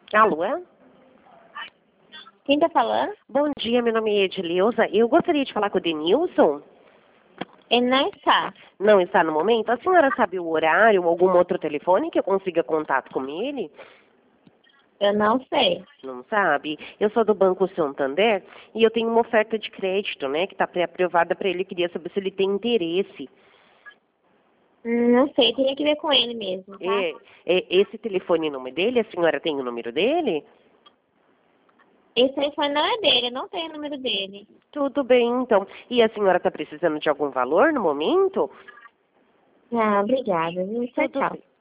Alô? Quem tá falando? Bom dia, meu nome é Edileuza. Eu gostaria de falar com o Denilson. Ele não está. Não está no momento? A senhora sabe o horário ou algum outro telefone que eu consiga contato com ele? Eu não sei. Não sabe? Eu sou do Banco Santander e eu tenho uma oferta de crédito, né, que está pré-aprovada para ele. Eu queria saber se ele tem interesse. Não sei, teria que ver com ele mesmo, tá? Esse telefone, o nome dele, a senhora tem o número dele? Esse telefone não é dele, eu não tenho o número dele. Tudo bem, então. E a senhora está precisando de algum valor no momento? Ah, obrigada, viu? Tchau, Tudo tchau. bem.